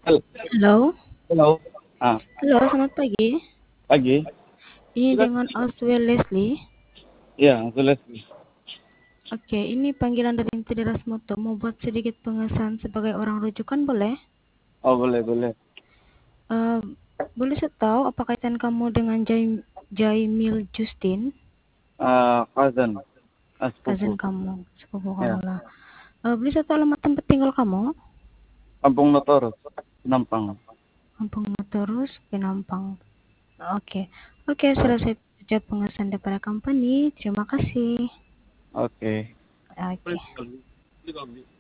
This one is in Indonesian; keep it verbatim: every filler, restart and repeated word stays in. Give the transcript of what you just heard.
Hal Halo, halo? Ah, halo, selamat pagi. pagi? Ini dengan Oswell Leslie. Iya, aku Leslie. Oke, ini panggilan dari Inti Rasmoto. Mau buat sedikit pengesahan sebagai orang rujukan, boleh? Oh, boleh, boleh. Eh, boleh saya tahu apa kaitan kamu dengan Jai, Jaimil Justin, Ah, cousin, ah, sepupu. cousin kamu, sepupu kamu Ya, lah. Eh, boleh saya tahu alamat tempat tinggal kamu? Kampung Notorus, Nampang. Kampung Terus, Penampang. Oke, oke, selesai jawab pengesahan daripada company. Terima kasih. Oke. Oke.